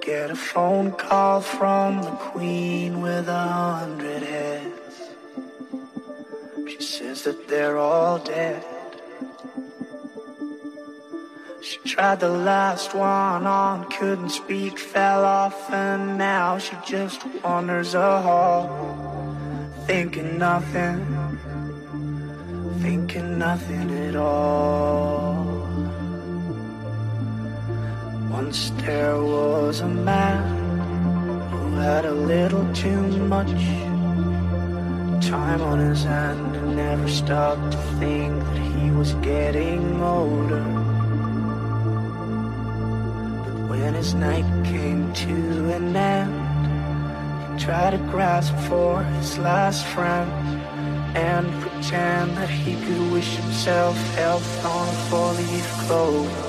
get a phone call from the Queen with 100 heads. She says that they're all dead. She tried the last one on, couldn't speak, fell off, and now she just wanders a hall, thinking nothing at all. Once there was a man who had a little too much time on his hand and never stopped to think that he was getting older. When his night came to an end, he tried to grasp for his last friend and pretend that he could wish himself health on a four-leaf clover.